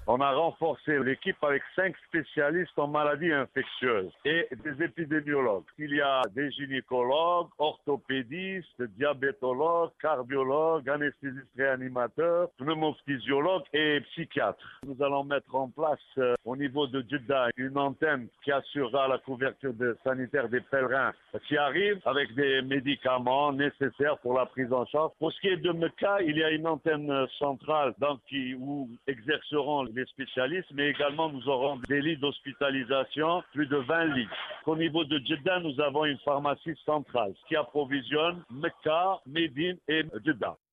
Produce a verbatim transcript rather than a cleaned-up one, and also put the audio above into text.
On a renforcé l'équipe avec cinq spécialistes en maladies infectieuses et des épidémiologues. Il y a des gynécologues, orthopédistes, diabétologues, cardiologues, anesthésistes réanimateurs, pneumophysiologues et psychiatres. Nous allons mettre en place euh, au niveau de Jeddah une antenne qui assurera la couverture de sanitaire des pèlerins qui arrivent avec des médicaments nécessaires pour la prise en charge. Pour ce qui est de Mecca, il y a une antenne centrale donc, qui, où exerceront les spécialistes, mais également nous aurons des lits d'hospitalisation, plus de vingt lits. Au niveau de Jeddah, nous avons une pharmacie centrale qui approvisionne Mecca, Médine et Jeddah.